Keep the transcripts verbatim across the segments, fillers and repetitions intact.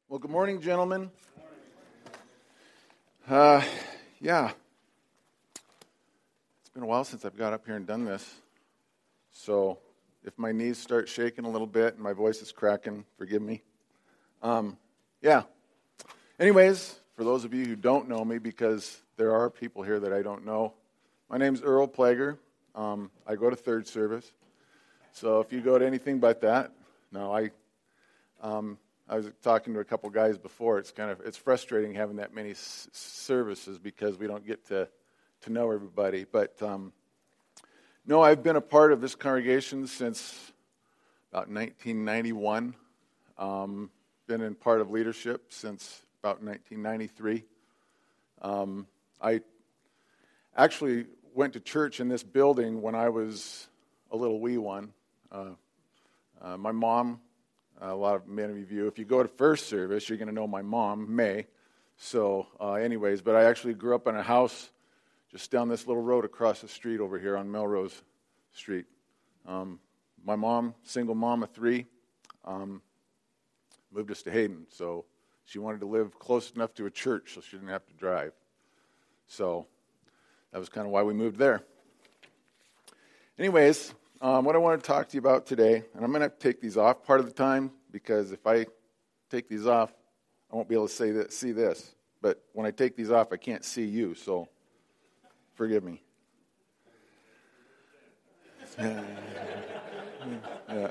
Well, good morning, gentlemen. Uh, yeah, it's been a while since I've got up here and done this. So if my knees start shaking a little bit and my voice is cracking, forgive me. Um, yeah. Anyways, for those of you who don't know me, because there are people here that I don't know, my name's Earl Plager. Um, I go to third service. So if you go to anything but that, no, I... Um, I was talking to a couple guys before. It's kind of it's frustrating having that many s- services because we don't get to, to know everybody. But um, no, I've been a part of this congregation since about nineteen ninety-one. Um, been in part of leadership since about nineteen ninety-three. Um, I actually went to church in this building when I was a little wee one. Uh, uh, my mom. Uh, a lot of many of you, if you go to first service, you're going to know my mom, May. So, uh, anyways, but I actually grew up in a house just down this little road across the street over here on Melrose Street. Um, my mom, single mom of three, um, moved us to Hayden. So she wanted to live close enough to a church so she didn't have to drive. So that was kind of why we moved there. Anyways, Um, what I want to talk to you about today, and I'm going to have to take these off part of the time, because if I take these off, I won't be able to say that, see this. But when I take these off, I can't see you, so forgive me. Yeah. Yeah.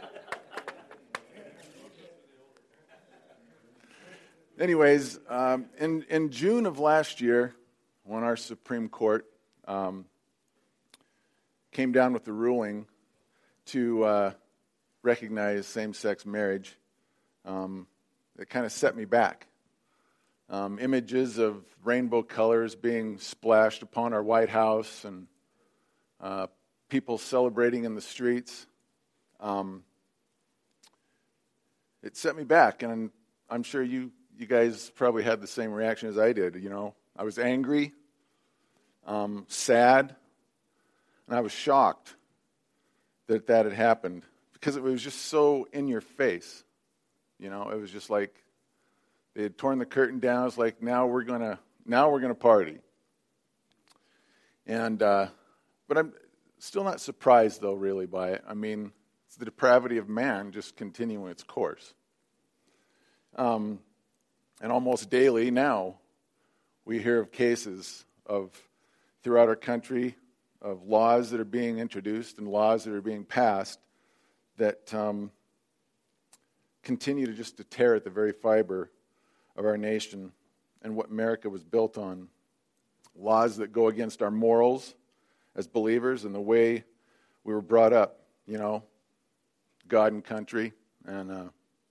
Anyways, um, in, in June of last year, when our Supreme Court um, came down with the ruling to uh, recognize same-sex marriage, um, it kind of set me back. Um, images of rainbow colors being splashed upon our White House and uh, people celebrating in the streets. Um, it set me back, and I'm sure you, you guys probably had the same reaction as I did. You know, I was angry, um, sad, and I was shocked that that had happened, because it was just so in your face. You know, it was just like they had torn the curtain down. It's like, now we're gonna now we're gonna party. And uh, but I'm still not surprised, though, really, by it. I mean, it's the depravity of man just continuing its course. Um, and almost daily now, we hear of cases of throughout our country, of laws that are being introduced and laws that are being passed that um, continue to just to tear at the very fiber of our nation and what America was built on. Laws that go against our morals as believers and the way we were brought up, you know, God and country, and uh,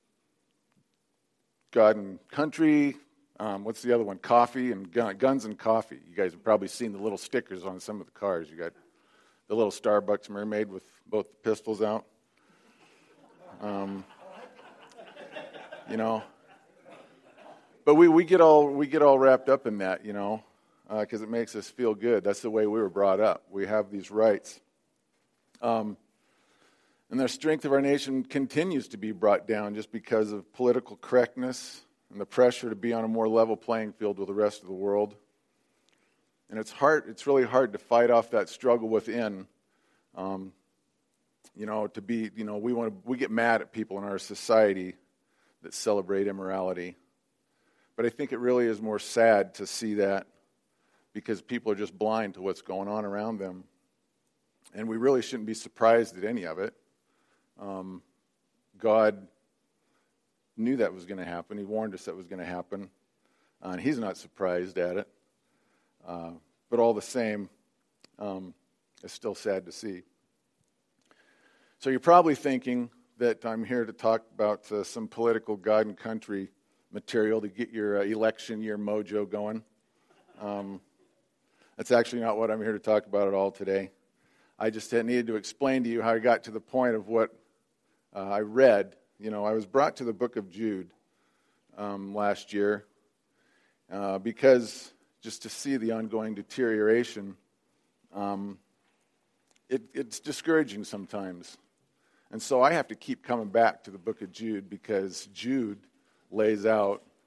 God and country, Um, what's the other one? Coffee and gun, guns and coffee. You guys have probably seen the little stickers on some of the cars. You got the little Starbucks mermaid with both the pistols out. Um, you know, but we, we get all we get all wrapped up in that, you know, because uh, it makes us feel good. That's the way we were brought up. We have these rights, um, and the strength of our nation continues to be brought down just because of political correctness and the pressure to be on a more level playing field with the rest of the world. And it's hard, it's really hard to fight off that struggle within. Um, you know, to be, you know, we want to, we get mad at people in our society that celebrate immorality. But I think it really is more sad to see that, because people are just blind to what's going on around them. And we really shouldn't be surprised at any of it. Um, God knew that was going to happen. He warned us that was going to happen. Uh, and he's not surprised at it. Uh, but all the same, um, it's still sad to see. So you're probably thinking that I'm here to talk about uh, some political God and country material to get your uh, election year mojo going. Um, that's actually not what I'm here to talk about at all today. I just had needed to explain to you how I got to the point of what uh, I read. You know, I was brought to the book of Jude um, last year uh, because just to see the ongoing deterioration, um, it, it's discouraging sometimes. And so I have to keep coming back to the book of Jude, because Jude lays out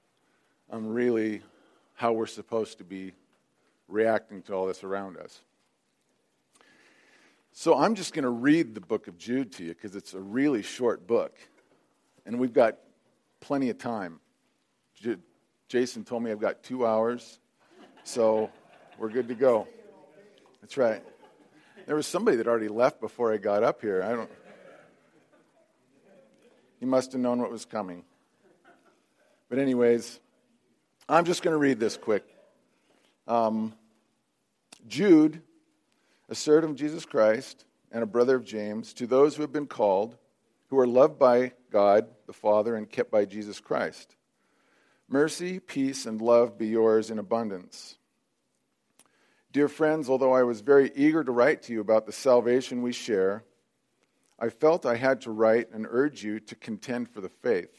um, really how we're supposed to be reacting to all this around us. So I'm just going to read the book of Jude to you because it's a really short book, and we've got plenty of time. J- Jason told me I've got two hours, so we're good to go. That's right. There was somebody that already left before I got up here. I don't. He must have known what was coming. But anyways, I'm just going to read this quick. Um, Jude, a servant of Jesus Christ and a brother of James, to those who have been called, who are loved by God the Father and kept by Jesus Christ. Mercy, peace, and love be yours in abundance. Dear friends, although I was very eager to write to you about the salvation we share, I felt I had to write and urge you to contend for the faith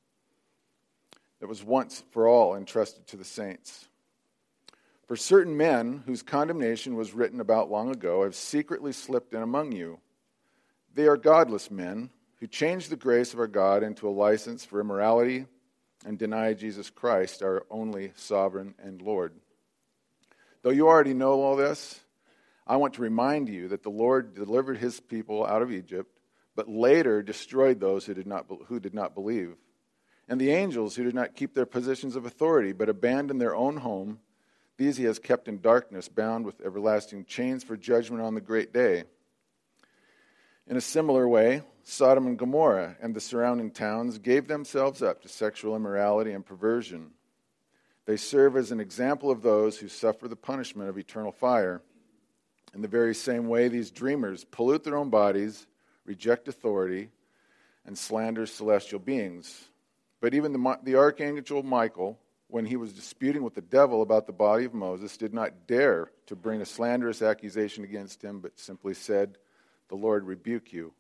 that was once for all entrusted to the saints. For certain men whose condemnation was written about long ago have secretly slipped in among you. They are godless men who change the grace of our God into a license for immorality and deny Jesus Christ, our only sovereign and Lord. Though you already know all this, I want to remind you that the Lord delivered his people out of Egypt, but later destroyed those who did not who did not believe. And the angels who did not keep their positions of authority, but abandoned their own home, these he has kept in darkness, bound with everlasting chains for judgment on the great day. In a similar way, Sodom and Gomorrah and the surrounding towns gave themselves up to sexual immorality and perversion. They serve as an example of those who suffer the punishment of eternal fire. In the very same way, these dreamers pollute their own bodies, reject authority, and slander celestial beings. But even the, the archangel Michael, when he was disputing with the devil about the body of Moses, did not dare to bring a slanderous accusation against him, but simply said, "The Lord rebuke you."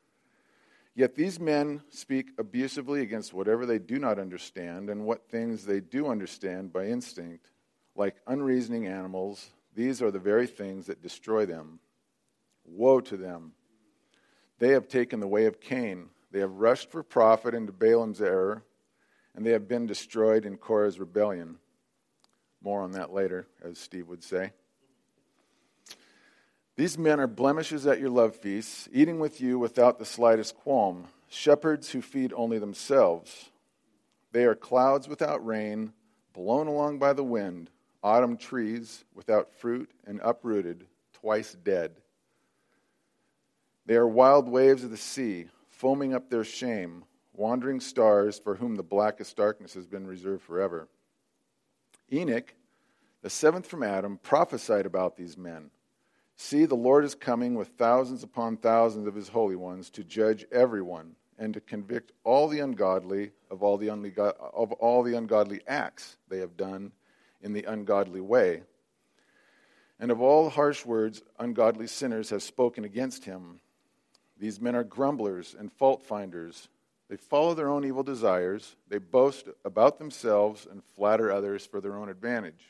Yet these men speak abusively against whatever they do not understand, and what things they do understand by instinct. Like unreasoning animals, these are the very things that destroy them. Woe to them! They have taken the way of Cain. They have rushed for profit into Balaam's error, and they have been destroyed in Korah's rebellion. More on that later, as Steve would say. These men are blemishes at your love feasts, eating with you without the slightest qualm, shepherds who feed only themselves. They are clouds without rain, blown along by the wind, autumn trees without fruit and uprooted, twice dead. They are wild waves of the sea, foaming up their shame, wandering stars for whom the blackest darkness has been reserved forever. Enoch, the seventh from Adam, prophesied about these men. See, the Lord is coming with thousands upon thousands of his holy ones to judge everyone and to convict all the ungodly of all the, ungo- of all the ungodly acts they have done in the ungodly way, and of all the harsh words ungodly sinners have spoken against him. These men are grumblers and fault-finders. They follow their own evil desires. They boast about themselves and flatter others for their own advantage.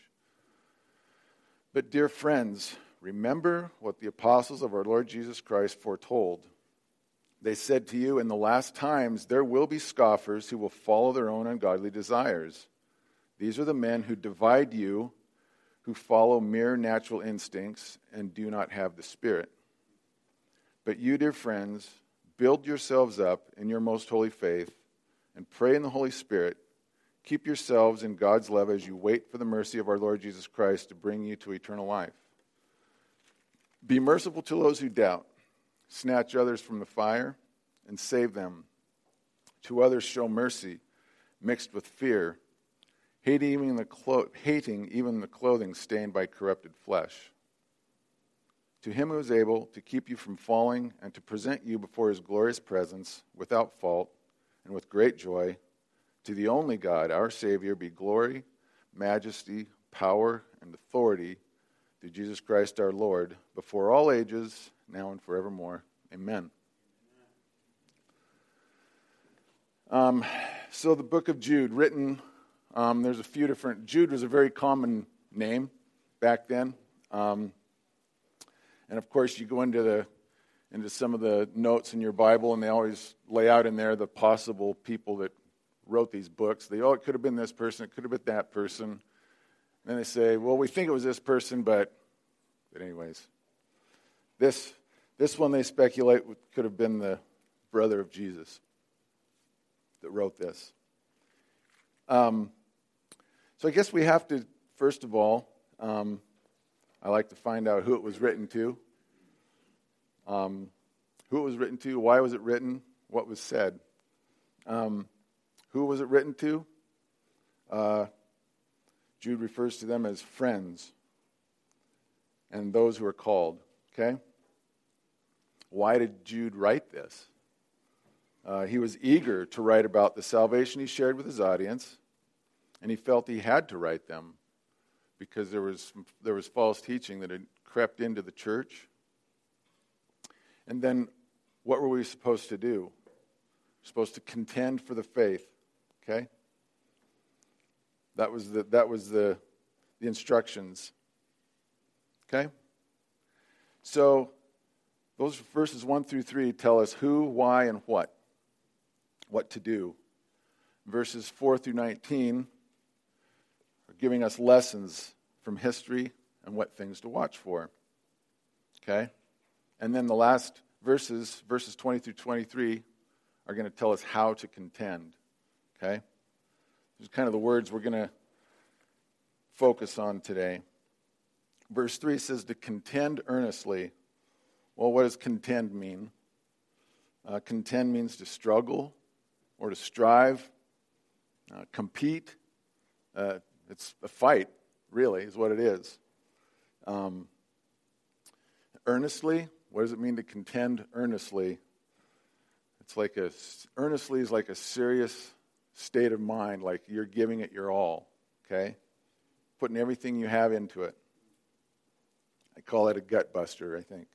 But dear friends, remember what the apostles of our Lord Jesus Christ foretold. They said to you, in the last times there will be scoffers who will follow their own ungodly desires. These are the men who divide you, who follow mere natural instincts and do not have the Spirit. But you, dear friends, build yourselves up in your most holy faith and pray in the Holy Spirit. Keep yourselves in God's love as you wait for the mercy of our Lord Jesus Christ to bring you to eternal life. Be merciful to those who doubt. Snatch others from the fire and save them. To others show mercy mixed with fear, hating even the, clo- hating even the clothing stained by corrupted flesh. To him who is able to keep you from falling and to present you before his glorious presence without fault and with great joy, to the only God, our Savior, be glory, majesty, power, and authority through Jesus Christ our Lord, before all ages, now and forevermore. Amen. Um, so the book of Jude, written, um, there's a few different, Jude was a very common name back then. Um, and of course you go into the into some of the notes in your Bible and they always lay out in there the possible people that wrote these books. They, oh, it could have been this person, it could have been that person. And then they say, well, we think it was this person, but, but anyways. This, this one they speculate could have been the brother of Jesus that wrote this. Um, so I guess we have to, first of all, um, I like to find out who it was written to. Um, who it was written to, why was it written, what was said. Um, who was it written to? Uh, Jude refers to them as friends and those who are called, okay? Why did Jude write this? Uh, he was eager to write about the salvation he shared with his audience, and he felt he had to write them because there was there was false teaching that had crept into the church. And then, what were we supposed to do? We're supposed to contend for the faith. Okay, that was the that was the the instructions. Okay, so those verses one through three tell us who, why, and what. What to do. Verses four through nineteen are giving us lessons from history and what things to watch for. Okay? And then the last verses, verses twenty through twenty-three, are going to tell us how to contend. Okay? These are kind of the words we're going to focus on today. Verse three says to contend earnestly. Well, what does contend mean? Uh, contend means to struggle or to strive, uh, compete. Uh, it's a fight, really, is what it is. Um, earnestly, what does it mean to contend earnestly? It's like a, earnestly is like a serious state of mind, like you're giving it your all, okay? Putting everything you have into it. I call it a gut buster, I think.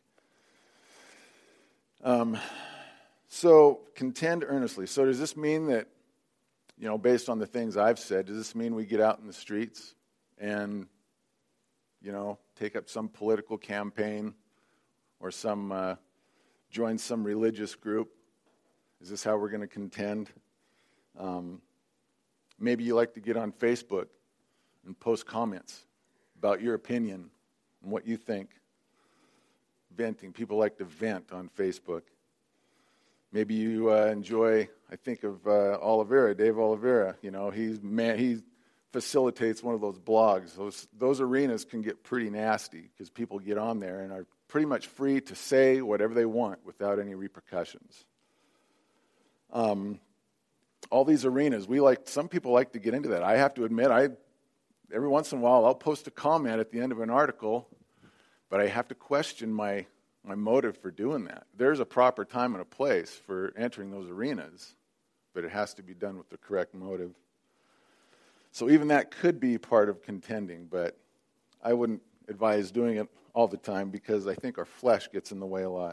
Um, so, contend earnestly. So does this mean that, you know, based on the things I've said, does this mean we get out in the streets and, you know, take up some political campaign or some, uh, join some religious group? Is this how we're going to contend? Um, maybe you like to get on Facebook and post comments about your opinion and what you think. Venting. People like to vent on Facebook. Maybe you uh, enjoy, I think of uh, Oliveira, Dave Oliveira. You know, he's man, he facilitates one of those blogs. Those those arenas can get pretty nasty because people get on there and are pretty much free to say whatever they want without any repercussions. Um, all these arenas, we like. Some people like to get into that. I have to admit, I every once in a while I'll post a comment at the end of an article. But I have to question my, my motive for doing that. There's a proper time and a place for entering those arenas, but it has to be done with the correct motive. So even that could be part of contending, but I wouldn't advise doing it all the time because I think our flesh gets in the way a lot.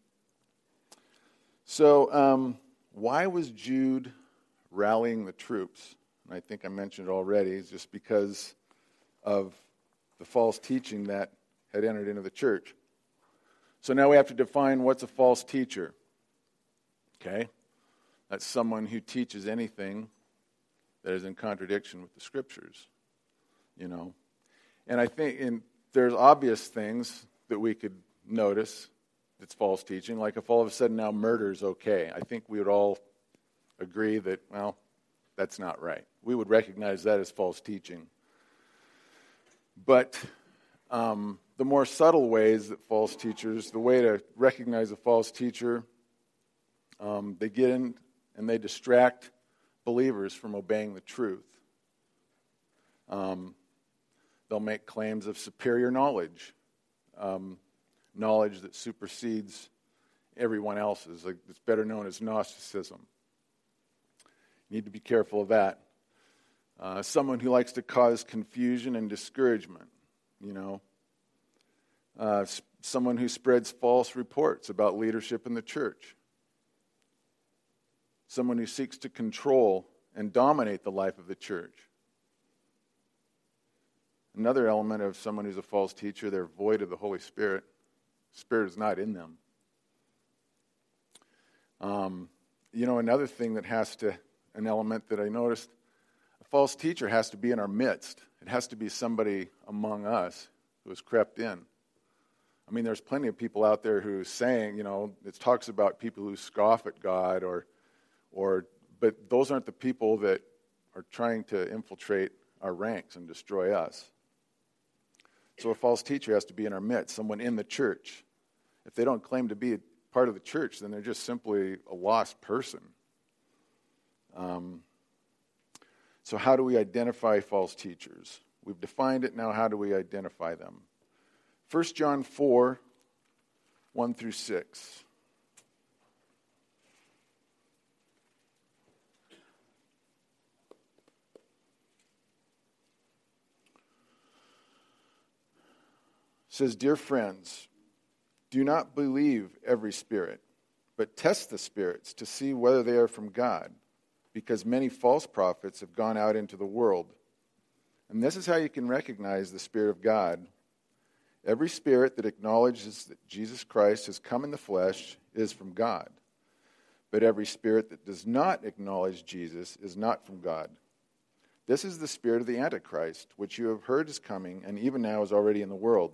So um, why was Jude rallying the troops? And I think I mentioned it already. It's just because of the false teaching that had entered into the church. So now we have to define what's a false teacher. Okay? That's someone who teaches anything that is in contradiction with the Scriptures. You know? And I think in, there's obvious things that we could notice that's false teaching. Like if all of a sudden now murder is okay. I think we would all agree that, well, that's not right. We would recognize that as false teaching. But um, the more subtle ways that false teachers, the way to recognize a false teacher, um, they get in and they distract believers from obeying the truth. Um, they'll make claims of superior knowledge, um, knowledge that supersedes everyone else's. Like it's better known as Gnosticism. You need to be careful of that. Uh, someone who likes to cause confusion and discouragement, you know. Uh, someone who spreads false reports about leadership in the church. Someone who seeks to control and dominate the life of the church. Another element of someone who's a false teacher, they're void of the Holy Spirit. Spirit is not in them. Um, you know, another thing that has to, an element that I noticed. A false teacher has to be in our midst. It has to be somebody among us who has crept in. I mean, there's plenty of people out there who saying, you know, it talks about people who scoff at God, or, or, but those aren't the people that are trying to infiltrate our ranks and destroy us. So a false teacher has to be in our midst, someone in the church. If they don't claim to be a part of the church, then they're just simply a lost person. Um, so how do we identify false teachers? We've defined it. Now how do we identify them? First John four, one through six. It says, "Dear friends, do not believe every spirit, but test the spirits to see whether they are from God, because many false prophets have gone out into the world. And this is how you can recognize the Spirit of God. Every spirit that acknowledges that Jesus Christ has come in the flesh is from God. But every spirit that does not acknowledge Jesus is not from God. This is the spirit of the Antichrist, which you have heard is coming, and even now is already in the world.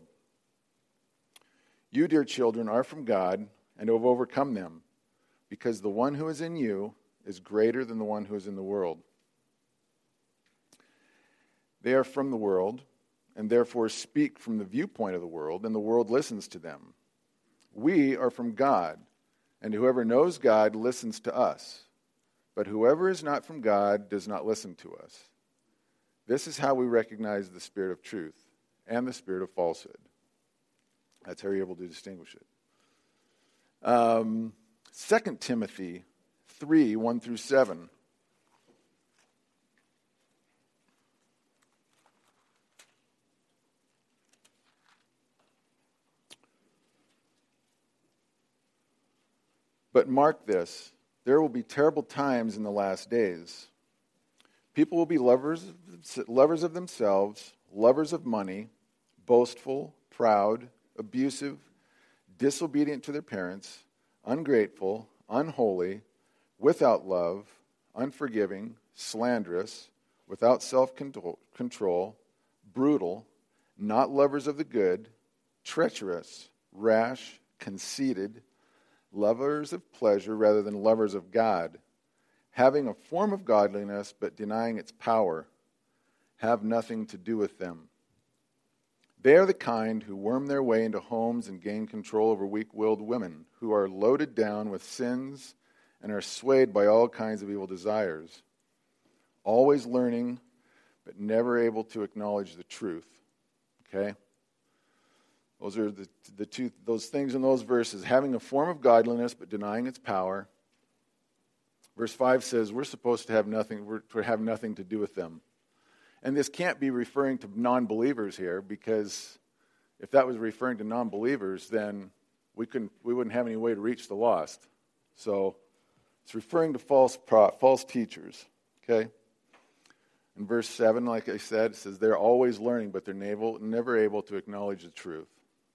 You, dear children, are from God and have overcome them, because the one who is in you is greater than the one who is in the world. They are from the world, and therefore speak from the viewpoint of the world, and the world listens to them. We are from God, and whoever knows God listens to us. But whoever is not from God does not listen to us. This is how we recognize the spirit of truth and the spirit of falsehood." That's how you're able to distinguish it. Um, Second Timothy three, one through seven. "But mark this, there will be terrible times in the last days. People will be lovers, lovers of themselves, lovers of money, boastful, proud, abusive, disobedient to their parents, ungrateful, unholy, without love, unforgiving, slanderous, without self-control, brutal, not lovers of the good, treacherous, rash, conceited, lovers of pleasure rather than lovers of God, having a form of godliness but denying its power. Have nothing to do with them. They are the kind who worm their way into homes and gain control over weak-willed women, who are loaded down with sins and are swayed by all kinds of evil desires, always learning but never able to acknowledge the truth." Okay? Those are the, the two those things in those verses. Having a form of godliness but denying its power. Verse five says we're supposed to have nothing we're to have nothing to do with them. And this can't be referring to non-believers here, because if that was referring to non-believers, then we couldn't we wouldn't have any way to reach the lost. So it's referring to false pro, false teachers. Okay? In verse seven, like I said, it says they're always learning, but they're never, never able to acknowledge the truth.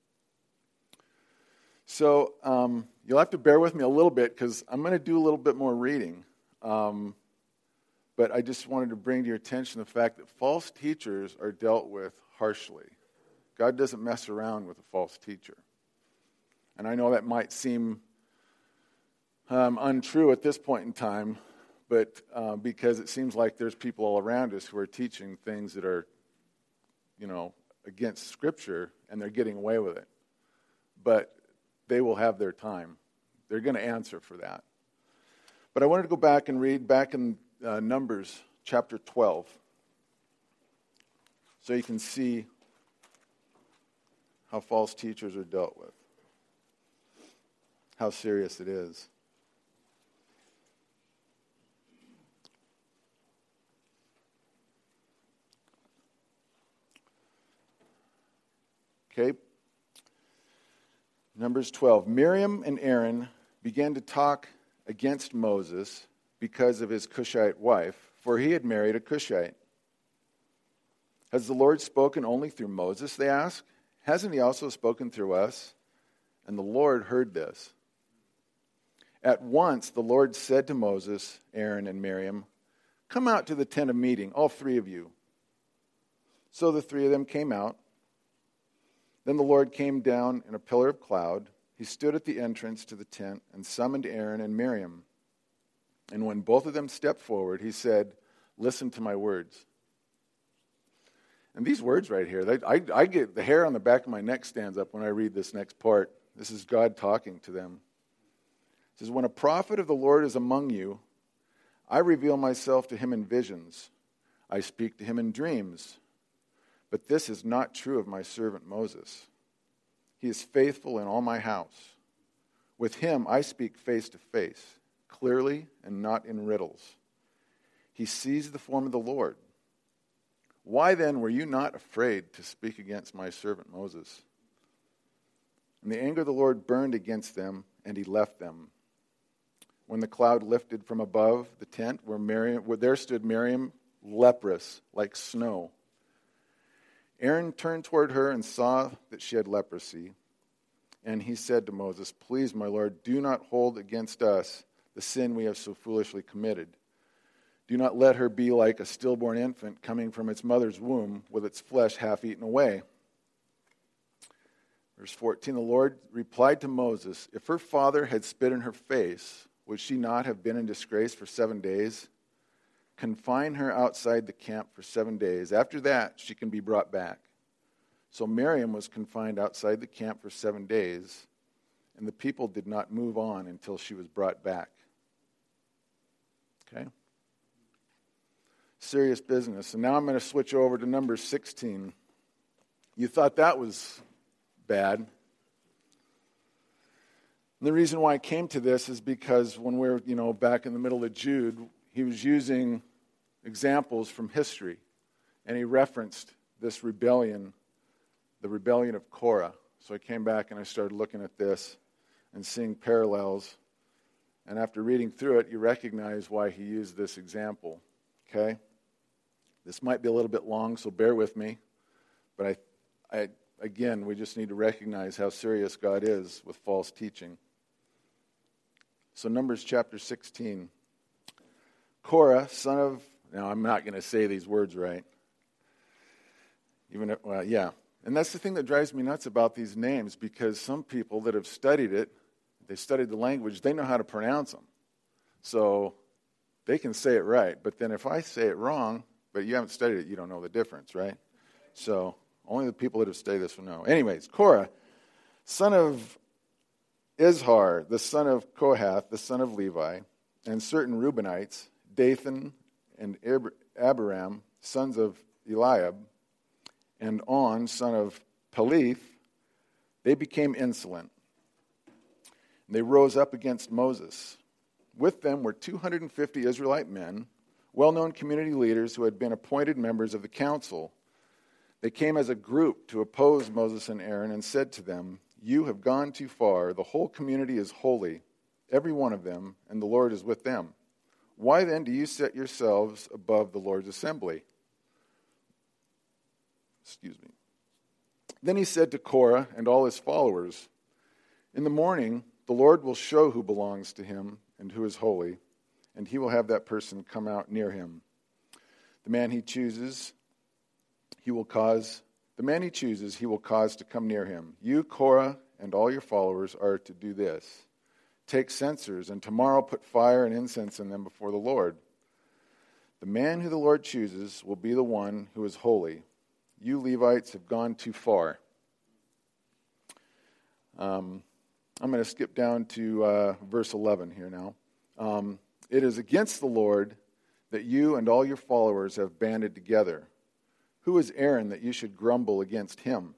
So um, you'll have to bear with me a little bit, because I'm going to do a little bit more reading. Um, but I just wanted to bring to your attention the fact that false teachers are dealt with harshly. God doesn't mess around with a false teacher. And I know that might seem um, untrue at this point in time, but uh, because it seems like there's people all around us who are teaching things that are, you know, against Scripture, and they're getting away with it. But they will have their time. They're going to answer for that. But I wanted to go back and read back in uh, Numbers chapter twelve, so you can see how false teachers are dealt with, how serious it is. Okay. Numbers twelve. Miriam and Aaron began to talk against Moses because of his Cushite wife, for he had married a Cushite. "Has the Lord spoken only through Moses?" they asked. "Hasn't he also spoken through us?" And the Lord heard this. At once the Lord said to Moses, Aaron, and Miriam, come out to the tent of meeting, all three of you. So the three of them came out. Then the Lord came down in a pillar of cloud. He stood at the entrance to the tent and summoned Aaron and Miriam. And when both of them stepped forward, he said, listen to my words. And these words right here, they, I, I get the hair on the back of my neck stands up when I read this next part. This is God talking to them. It says, when a prophet of the Lord is among you, I reveal myself to him in visions. I speak to him in dreams. But this is not true of my servant Moses. He is faithful in all my house. With him I speak face to face, clearly and not in riddles. He sees the form of the Lord. Why then were you not afraid to speak against my servant Moses? And the anger of the Lord burned against them, and he left them. When the cloud lifted from above the tent where Miriam, where there stood Miriam, leprous like snow. Aaron turned toward her and saw that she had leprosy. And he said to Moses, please, my Lord, do not hold against us the sin we have so foolishly committed. Do not let her be like a stillborn infant coming from its mother's womb with its flesh half eaten away. Verse fourteen, the Lord replied to Moses, if her father had spit in her face, would she not have been in disgrace for seven days? Confine her outside the camp for seven days. After that, she can be brought back. So Miriam was confined outside the camp for seven days, and the people did not move on until she was brought back. Okay? Serious business. And now I'm going to switch over to number sixteen. You thought that was bad. And the reason why I came to this is because when we we're, you know, back in the middle of Jude, he was using examples from history, and he referenced this rebellion, the rebellion of Korah. So I came back and I started looking at this and seeing parallels. And after reading through it, you recognize why he used this example. Okay? This might be a little bit long, so bear with me. But I, I again, we just need to recognize how serious God is with false teaching. So Numbers chapter sixteen. Korah, son of... Now, I'm not going to say these words right. Even if, well, yeah. And that's the thing that drives me nuts about these names, because some people that have studied it, they studied the language, they know how to pronounce them. So they can say it right. But then if I say it wrong, but you haven't studied it, you don't know the difference, right? So only the people that have studied this will know. Anyways, Korah, son of Izhar, the son of Kohath, the son of Levi, and certain Reubenites, Dathan and Abiram, sons of Eliab, and On, son of Peleth, they became insolent. And they rose up against Moses. With them were two hundred fifty Israelite men, well-known community leaders who had been appointed members of the council. They came as a group to oppose Moses and Aaron and said to them, you have gone too far. The whole community is holy, every one of them, and the Lord is with them. Why then do you set yourselves above the Lord's assembly? Excuse me. Then he said to Korah and all his followers, in the morning the Lord will show who belongs to him and who is holy, and he will have that person come out near him. The man he chooses, he will cause, the man he chooses, he will cause to come near him. You, Korah, and all your followers are to do this. Take censers, and tomorrow put fire and incense in them before the Lord. The man who the Lord chooses will be the one who is holy. You Levites have gone too far. Um, I'm going to skip down to uh, verse eleven here now. Um, it is against the Lord that you and all your followers have banded together. Who is Aaron that you should grumble against him?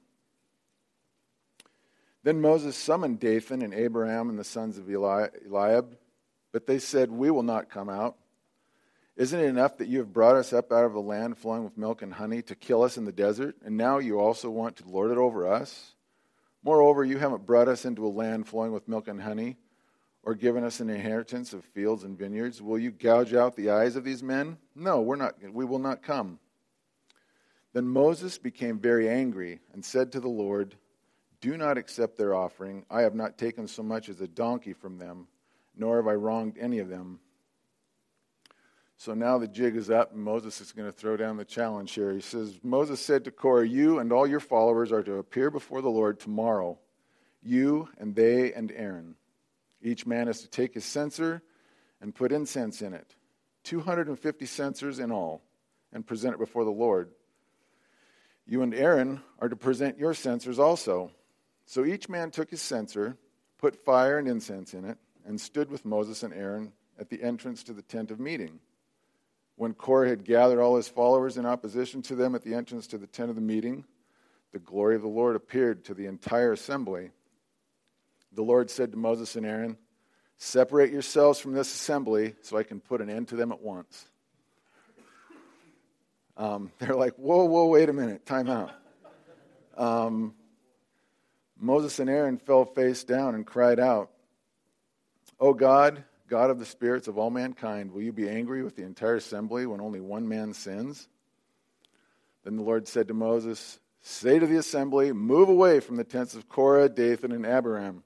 Then Moses summoned Dathan and Abiram and the sons of Eli- Eliab, but they said, we will not come out. Isn't it enough that you have brought us up out of a land flowing with milk and honey to kill us in the desert, and now you also want to lord it over us? Moreover, you haven't brought us into a land flowing with milk and honey, or given us an inheritance of fields and vineyards. Will you gouge out the eyes of these men? No, we're not. We will not come. Then Moses became very angry and said to the Lord, do not accept their offering. I have not taken so much as a donkey from them, nor have I wronged any of them. So now the jig is up, and Moses is going to throw down the challenge here. He says, Moses said to Korah, you and all your followers are to appear before the Lord tomorrow, you and they and Aaron. Each man is to take his censer and put incense in it, two hundred fifty censers in all, and present it before the Lord. You and Aaron are to present your censers also. So each man took his censer, put fire and incense in it, and stood with Moses and Aaron at the entrance to the tent of meeting. When Korah had gathered all his followers in opposition to them at the entrance to the tent of the meeting, the glory of the Lord appeared to the entire assembly. The Lord said to Moses and Aaron, separate yourselves from this assembly so I can put an end to them at once. Um, they're like, whoa, whoa, wait a minute, time out. Um, Moses and Aaron fell face down and cried out, O God, God of the spirits of all mankind, will you be angry with the entire assembly when only one man sins? Then the Lord said to Moses, say to the assembly, move away from the tents of Korah, Dathan, and Abiram.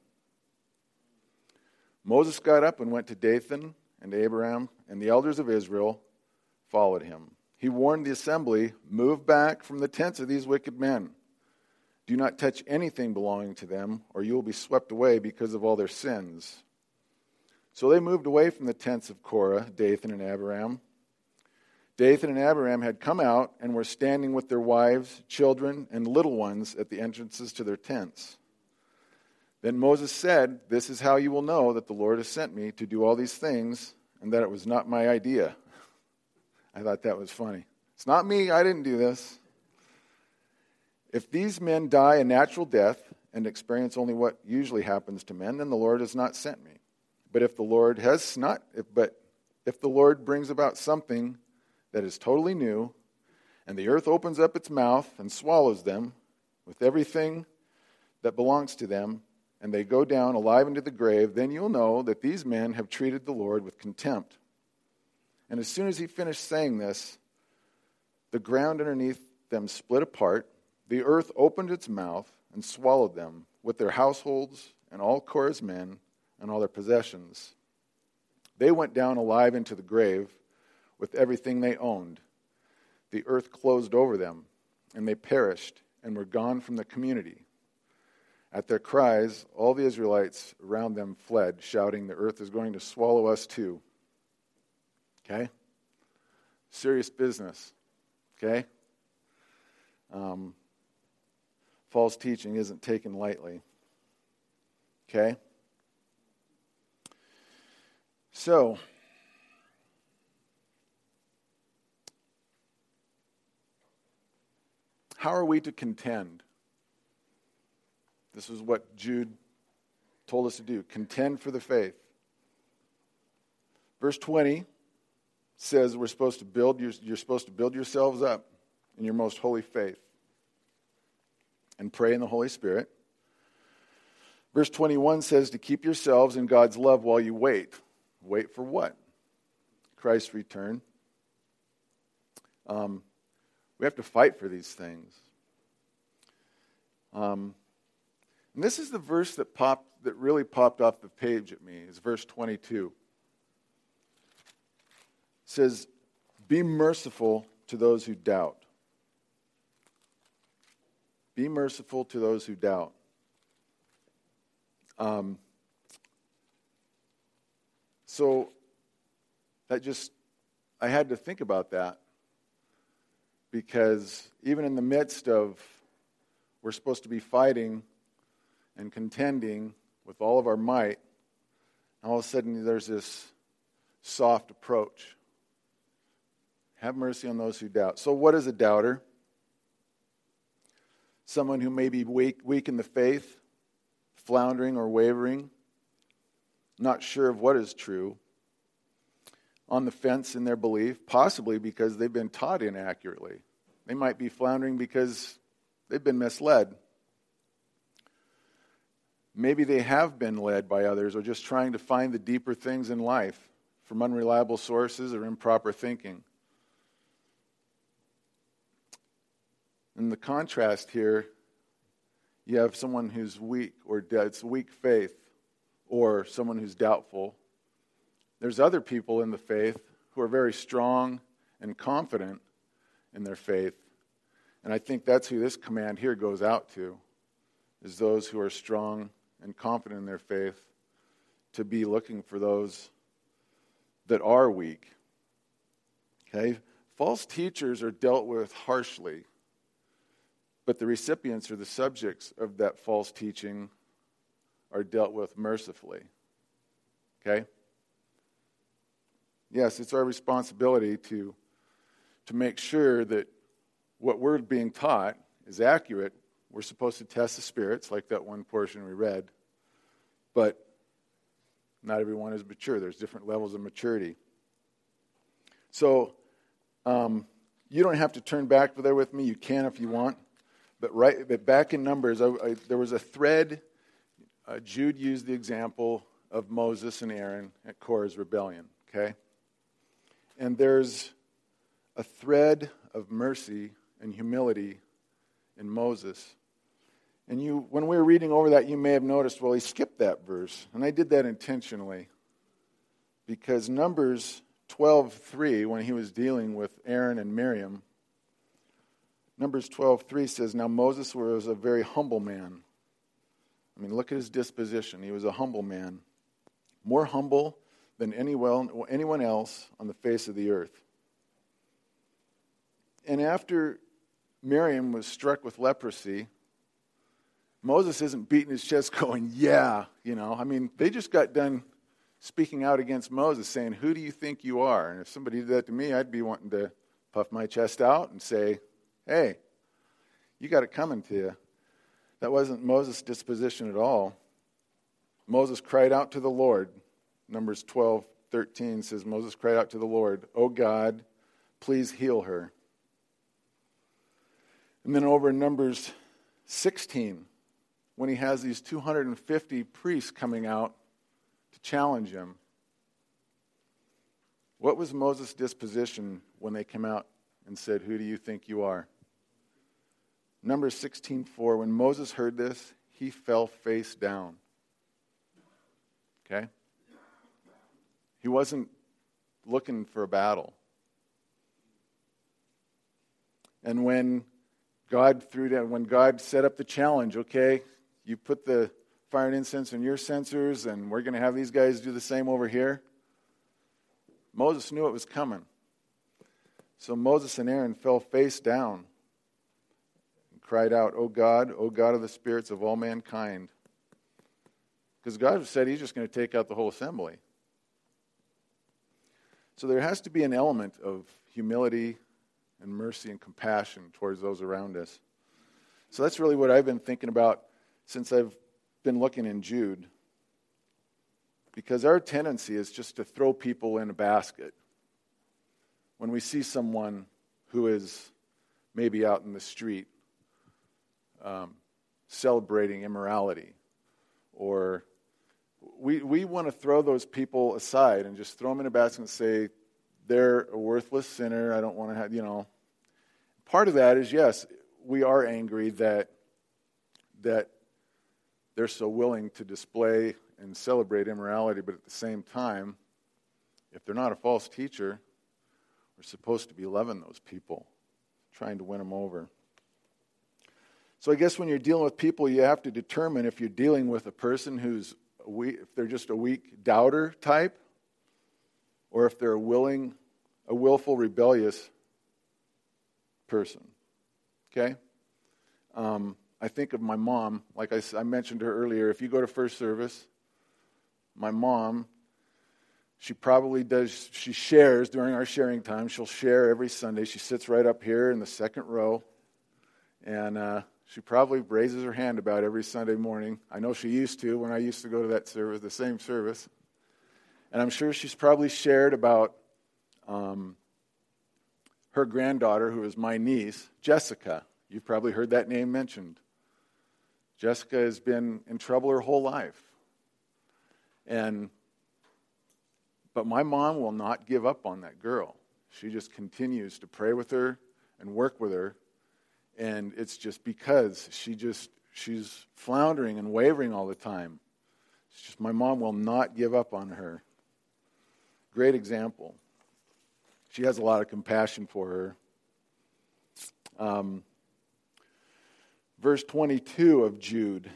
Moses got up and went to Dathan and Abiram, and the elders of Israel followed him. He warned the assembly, move back from the tents of these wicked men. Do not touch anything belonging to them, or you will be swept away because of all their sins. So they moved away from the tents of Korah, Dathan, and Abiram. Dathan and Abiram had come out and were standing with their wives, children, and little ones at the entrances to their tents. Then Moses said, this is how you will know that the Lord has sent me to do all these things, and that it was not my idea. I thought that was funny. It's not me, I didn't do this. If these men die a natural death and experience only what usually happens to men, then the Lord has not sent me. But if the Lord has not, if, but if the Lord brings about something that is totally new, and the earth opens up its mouth and swallows them with everything that belongs to them, and they go down alive into the grave, then you'll know that these men have treated the Lord with contempt. And as soon as he finished saying this, the ground underneath them split apart, the earth opened its mouth and swallowed them with their households and all Korah's men, and all their possessions. They went down alive into the grave with everything they owned. The earth closed over them, and they perished and were gone from the community. At their cries, all the Israelites around them fled, shouting, the earth is going to swallow us too. Okay? Serious business. Okay? Um, false teaching isn't taken lightly. Okay? So, how are we to contend? This is what Jude told us to do. Contend for the faith. Verse twenty says we're supposed to build your, you're supposed to build yourselves up in your most holy faith and pray in the Holy Spirit. Verse twenty-one says to keep yourselves in God's love while you wait. Wait for what? Christ's return. Um, we have to fight for these things. Um, and this is the verse that popped, that really popped off the page at me. It's verse twenty-two. It says, "Be merciful to those who doubt." Be merciful to those who doubt. Um. So, that just, I had to think about that, because even in the midst of, we're supposed to be fighting and contending with all of our might, all of a sudden there's this soft approach. Have mercy on those who doubt. So what is a doubter? Someone who may be weak, weak in the faith, floundering or wavering, not sure of what is true, on the fence in their belief, possibly because they've been taught inaccurately. They might be floundering because they've been misled. Maybe they have been led by others or just trying to find the deeper things in life from unreliable sources or improper thinking. In the contrast here, you have someone who's weak or dead. It's weak faith, or someone who's doubtful. There's other people in the faith who are very strong and confident in their faith. And I think that's who this command here goes out to, is those who are strong and confident in their faith, to be looking for those that are weak. Okay? False teachers are dealt with harshly, but the recipients or the subjects of that false teaching are dealt with mercifully. Okay? Yes, it's our responsibility to, to make sure that what we're being taught is accurate. We're supposed to test the spirits, like that one portion we read, but not everyone is mature. There's different levels of maturity. So, um, you don't have to turn back there with me. You can if you want. But right, but back in Numbers, I, I, there was a thread. Uh, Jude used the example of Moses and Aaron at Korah's rebellion. Okay, and there's a thread of mercy and humility in Moses. And you, when we were reading over that, you may have noticed, well, he skipped that verse. And I did that intentionally. Because Numbers twelve three, when he was dealing with Aaron and Miriam, Numbers twelve three says, now Moses was a very humble man. I mean, look at his disposition. He was a humble man. More humble than anyone anyone else on the face of the earth. And after Miriam was struck with leprosy, Moses isn't beating his chest going, yeah, you know. I mean, they just got done speaking out against Moses, saying, who do you think you are? And if somebody did that to me, I'd be wanting to puff my chest out and say, hey, you got it coming to you. That wasn't Moses' disposition at all. Moses cried out to the Lord. Numbers twelve thirteen says, Moses cried out to the Lord, oh God, please heal her. And then over in Numbers sixteen, when he has these two hundred fifty priests coming out to challenge him, what was Moses' disposition when they came out and said, who do you think you are? Numbers sixteen four, when Moses heard this, he fell face down. Okay? He wasn't looking for a battle. And when God threw down, when God set up the challenge, okay, you put the fire and incense in your censers, and we're going to have these guys do the same over here. Moses knew it was coming. So Moses and Aaron fell face down and cried out, oh God, oh God of the spirits of all mankind. Because God said he's just going to take out the whole assembly. So there has to be an element of humility and mercy and compassion towards those around us. So that's really what I've been thinking about since I've been looking in Jude. Because our tendency is just to throw people in a basket. When we see someone who is maybe out in the street um, celebrating immorality, or we we want to throw those people aside and just throw them in a basket and say, they're a worthless sinner, I don't want to have, you know. Part of that is, yes, we are angry that that they're so willing to display and celebrate immorality, but at the same time, if they're not a false teacher, we're supposed to be loving those people, trying to win them over. So I guess when you're dealing with people, you have to determine if you're dealing with a person who's a weak, if they're just a weak doubter type, or if they're a willing, a willful, rebellious person. Okay? Um, I think of my mom, like I, I mentioned her earlier. If you go to first service, my mom, she probably does, she shares during our sharing time. She'll share every Sunday. She sits right up here in the second row. And uh, she probably raises her hand about every Sunday morning. I know she used to when I used to go to that service, the same service. And I'm sure she's probably shared about um, her granddaughter, who is my niece, Jessica. You've probably heard that name mentioned. Jessica has been in trouble her whole life. And but my mom will not give up on that girl. She just continues to pray with her and work with her. And it's just because she just she's floundering and wavering all the time. It's just my mom will not give up on her. Great example. she has a lot of compassion for her. Um, verse twenty-two of Jude.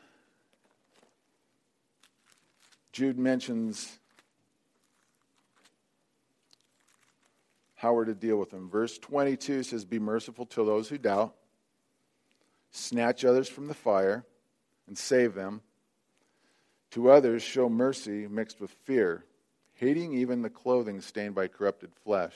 Jude mentions how we're to deal with them. Verse twenty-two says, "Be merciful to those who doubt, snatch others from the fire, and save them. To others show mercy mixed with fear, hating even the clothing stained by corrupted flesh."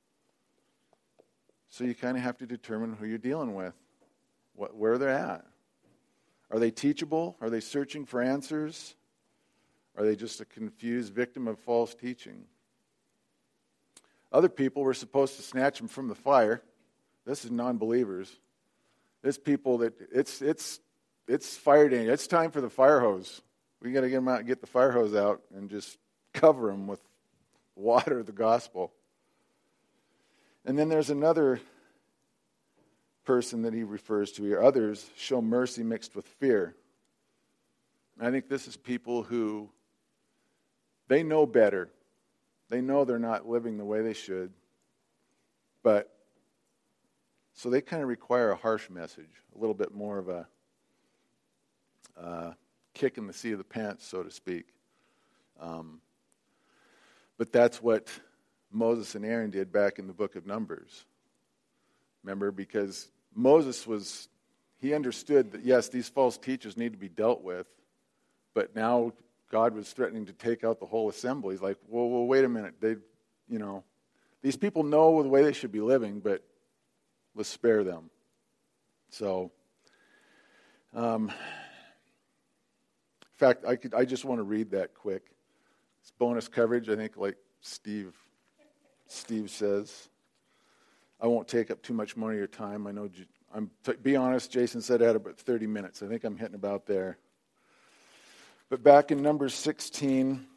So you kind of have to determine who you're dealing with, what, where they're at. Are they teachable? Are they searching for answers? Are they just a confused victim of false teaching? Other people, we're supposed to snatch them from the fire. This is non-believers. This people that it's it's it's fire day. It's time for the fire hose. We got to get them out and get the fire hose out and just cover them with water of the gospel. And then there's another person that he refers to here. Others show mercy mixed with fear. I think this is people who, they know better. They know they're not living the way they should. But, so they kind of require a harsh message, a little bit more of a uh, kick in the seat of the pants, so to speak. Um, but that's what Moses and Aaron did back in the book of Numbers. Remember, because Moses was, he understood that, yes, these false teachers need to be dealt with, but now God was threatening to take out the whole assembly. He's like, well, well wait a minute. They, you know, these people know the way they should be living, but let's spare them. So, um, in fact, I could, I just want to read that quick. It's bonus coverage, I think, like Steve Steve says. I won't take up too much more of your time. I know, I'm to be honest, Jason said I had about thirty minutes. I think I'm hitting about there. But back in Numbers sixteen,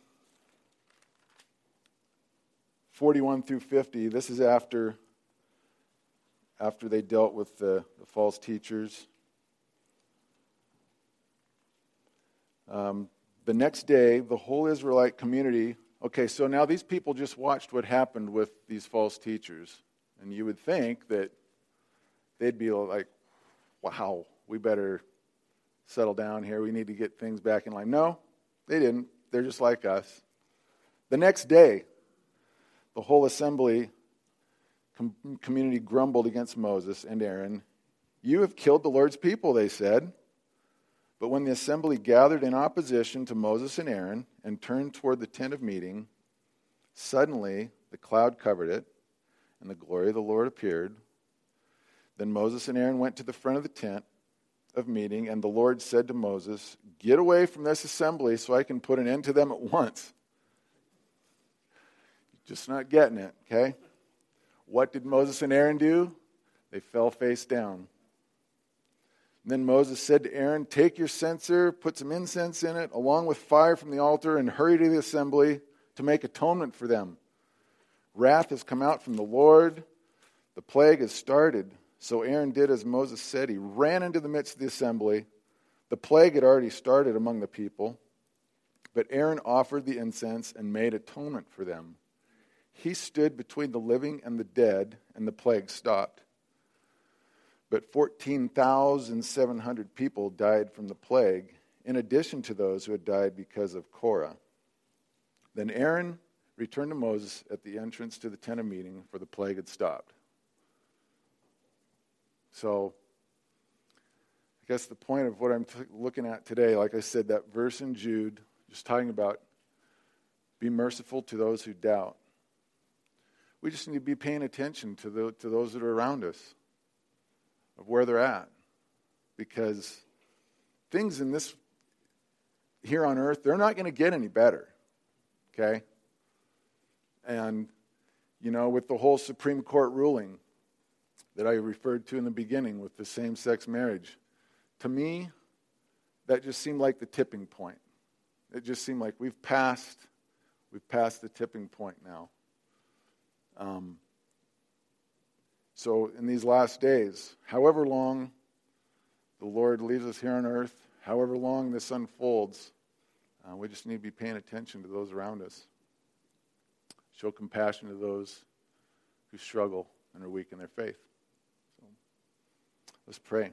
forty-one through fifty, this is after, after they dealt with the, the false teachers. Um, the next day, the whole Israelite community, okay, so now these people just watched what happened with these false teachers. And you would think that they'd be like, wow, we better settle down here. We need to get things back in line. No, they didn't. They're just like us. The next day, the whole assembly com- community grumbled against Moses and Aaron. "You have killed the Lord's people," they said. But when the assembly gathered in opposition to Moses and Aaron and turned toward the tent of meeting, suddenly the cloud covered it, and the glory of the Lord appeared. Then Moses and Aaron went to the front of the tent of meeting, and the Lord said to Moses, "Get away from this assembly so I can put an end to them at once." Just not getting it, okay? What did Moses and Aaron do? They fell face down. And then Moses said to Aaron, "Take your censer, put some incense in it, along with fire from the altar, and hurry to the assembly to make atonement for them. Wrath has come out from the Lord. The plague has started." So Aaron did as Moses said. He ran into the midst of the assembly. The plague had already started among the people. But Aaron offered the incense and made atonement for them. He stood between the living and the dead, and the plague stopped. But fourteen thousand seven hundred people died from the plague, in addition to those who had died because of Korah. Then Aaron returned to Moses at the entrance to the tent of meeting, for the plague had stopped. So, I guess the point of what I'm t- looking at today, like I said, that verse in Jude, just talking about be merciful to those who doubt. We just need to be paying attention to the, to those that are around us, of where they're at. Because things in this, here on earth, they're not going to get any better. Okay? And, you know, with the whole Supreme Court ruling that I referred to in the beginning with the same-sex marriage, to me, that just seemed like the tipping point. It just seemed like we've passed, we've passed the tipping point now. Um, so in these last days, however long the Lord leaves us here on earth, however long this unfolds, uh, we just need to be paying attention to those around us. Show compassion to those who struggle and are weak in their faith. So let's pray.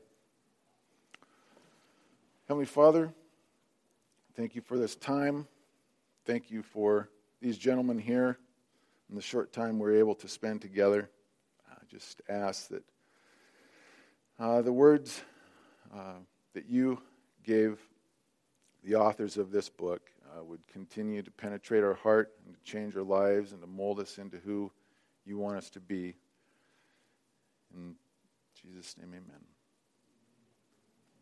Heavenly Father, thank you for this time. Thank you for these gentlemen here and the short time we're able to spend together. I just ask that uh, the words uh, that you gave the authors of this book uh, would continue to penetrate our heart and to change our lives and to mold us into who you want us to be. In Jesus' name, amen.